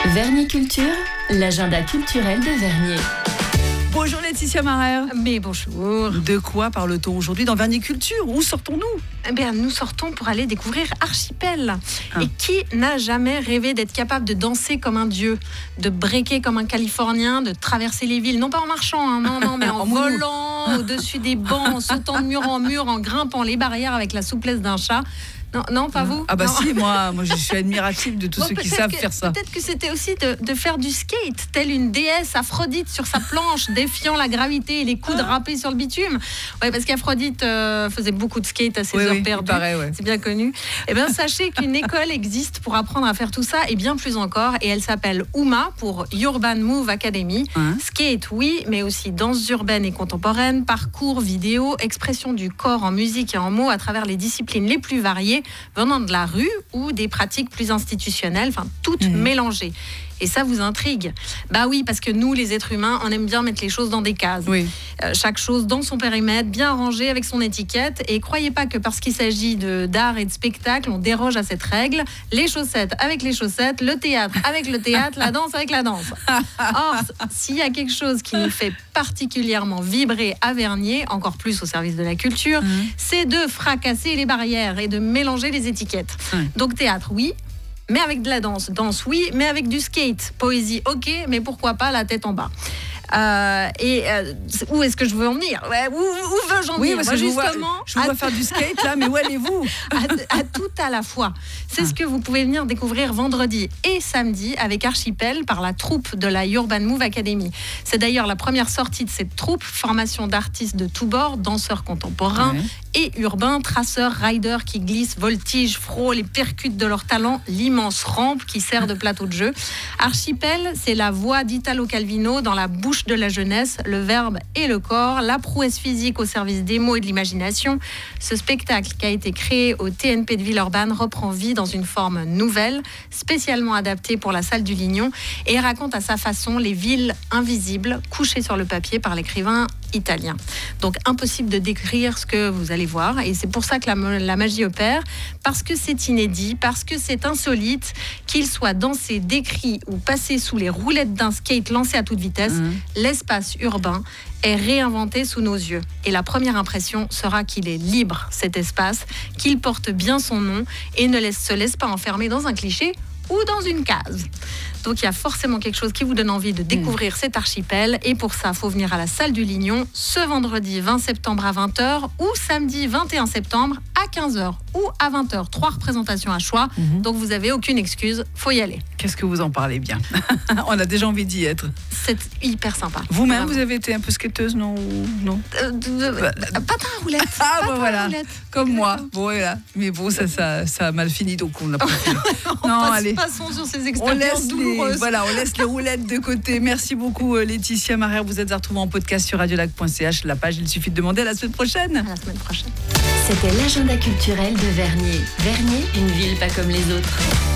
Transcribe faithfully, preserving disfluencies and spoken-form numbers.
Vernier Culture, l'agenda culturel de Vernier. Bonjour Laetitia Marère. Mais bonjour. De quoi parle-t-on aujourd'hui dans Vernier Culture? Où sortons-nous? Eh bien, nous sortons pour aller découvrir Archipel. Ah. Et qui n'a jamais rêvé d'être capable de danser comme un dieu, de breaker comme un Californien, de traverser les villes, non pas en marchant, hein, non, non, mais en, En volant au-dessus des bancs, en sautant de mur en mur, en grimpant les barrières avec la souplesse d'un chat. Non, non, pas vous. Ah bah Non. si, moi, moi je suis admirative de tous Bon, ceux qui peut-être savent que- faire ça. Peut-être que c'était aussi de, de faire du skate, telle une déesse Aphrodite sur sa planche, défiant la gravité et les coudes râpés sur le bitume. Ouais, parce qu'Aphrodite euh, faisait beaucoup de skate à ses Oui, heures oui, il perdues. paraît, ouais. C'est bien connu. Eh bien, sachez qu'une école existe pour apprendre à faire tout ça et bien plus encore. Et elle s'appelle U M A pour Urban Move Academy. Hein? Skate, oui, mais aussi danse urbaine et contemporaine, parcours, vidéo, expression du corps en musique et en mots à travers les disciplines les plus variées venant de la rue ou des pratiques plus institutionnelles, enfin toutes Mmh. mélangées. Et ça vous intrigue? Bah oui, parce que nous, les êtres humains, on aime bien mettre les choses dans des cases. Oui. Euh, chaque chose dans son périmètre, bien rangé avec son étiquette. Et croyez pas que parce qu'il s'agit de, d'art et de spectacle, on déroge à cette règle. Les chaussettes avec les chaussettes, le théâtre avec le théâtre, la danse avec la danse. Or, s'il y a quelque chose qui nous fait particulièrement vibrer à Vernier, encore plus au service de la culture, Mmh. c'est de fracasser les barrières et de mélanger les étiquettes. Ouais. Donc théâtre, oui. Mais avec de la danse. Danse, oui, mais avec du skate. Poésie, ok, mais pourquoi pas la tête en bas. Euh, et euh, où est-ce que je veux en venir? Ouais, où, où veux-je en Oui, venir? parce Moi, que je vous vois, justement, je vous vois faire du skate là, mais où allez-vous? à, à tout à la fois. C'est ce que vous pouvez venir découvrir vendredi et samedi avec Archipel par la troupe de la Urban Move Academy. C'est d'ailleurs la première sortie de cette troupe, formation d'artistes de tous bords, danseurs contemporains Ouais. et urbains, traceurs, riders qui glissent, voltigent, frôlent et percutent de leur talent l'immense rampe qui sert de plateau de jeu. Archipel, c'est la voix d'Italo Calvino dans la bouche de la jeunesse, le verbe et le corps, la prouesse physique au service des mots et de l'imagination. Ce spectacle qui a été créé au T N P de Villeurbanne reprend vie dans une forme nouvelle, spécialement adaptée pour la salle du Lignon et raconte à sa façon les villes invisibles couchées sur le papier par l'écrivain italien. Donc impossible de décrire ce que vous allez voir et c'est pour ça que la, la magie opère, parce que c'est inédit, parce que c'est insolite, qu'il soit dansé, décrit ou passé sous les roulettes d'un skate lancé à toute vitesse, Mmh. l'espace urbain est réinventé sous nos yeux. Et la première impression sera qu'il est libre, cet espace, qu'il porte bien son nom et ne laisse, se laisse pas enfermer dans un cliché ou dans une case. Donc il y a forcément quelque chose qui vous donne envie de découvrir mmh. cet archipel. Et pour ça, il faut venir à la salle du Lignon ce vendredi vingt septembre à vingt heures ou samedi vingt et un septembre à quinze heures ou à vingt heures. Trois représentations à choix. Mmh. Donc vous n'avez aucune excuse, faut y aller. Qu'est-ce que vous en parlez bien? On a déjà envie d'y être. C'est hyper sympa. Vous-même, Vraiment. vous avez été un peu skateuse, non? non Euh, de, de, Bah, patin à roulette. Ah, Patin bah à voilà, roulette. comme moi. Exactement. Bon, voilà. Mais bon, ça, ça, ça a mal fini, donc on n'a pas fait. On Non, passe, allez. Passons sur ces On expériences laisse, les, douloureuses. voilà, on laisse les roulettes de côté. Merci beaucoup, euh, Laetitia Marère. Vous êtes à retrouver en podcast sur radiolac point c h. La page, il suffit de demander à la semaine prochaine. À la semaine prochaine. C'était l'agenda culturel de Vernier. Vernier, une ville pas comme les autres.